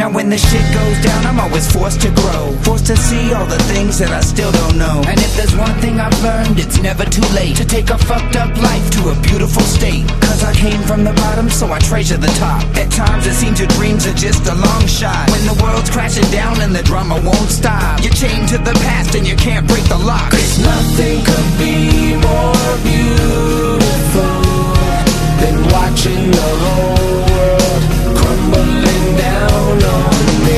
Now when the shit goes down, I'm always forced to grow, forced to see all the things that I still don't know. And if there's one thing I've learned, it's never too late to take a fucked up life to a beautiful state. Cause I came from the bottom, so I treasure the top. At times it seems your dreams are just a long shot. When the world's crashing down and the drama won't stop, you're chained to the past and you can't break the lock. 'Cause nothing could be more beautiful than watching the whole world crumbling down on me.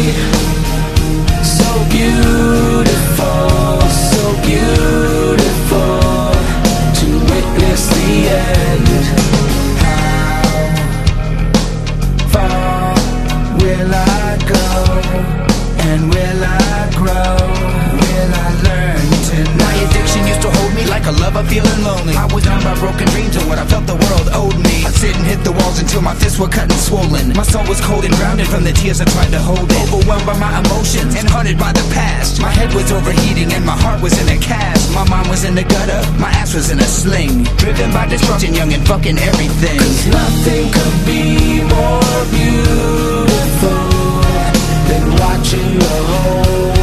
So beautiful, so beautiful to witness the end. How far will I go? And will I grow? Will I learn tonight? My addiction used to hold me like a lover feeling lonely. I was bound by broken dreams and what I felt the world owed me. I'd sit and hit the walls until my fists were cut and swollen. My soul was cold and drowning from the tears I tried to hold it. Overwhelmed by my emotions and haunted by the past. My head was overheating and my heart was in a cast. My mind was in the gutter, my ass was in a sling. Driven by destruction, young and fucking everything. 'Cause nothing could be more beautiful than watching the whole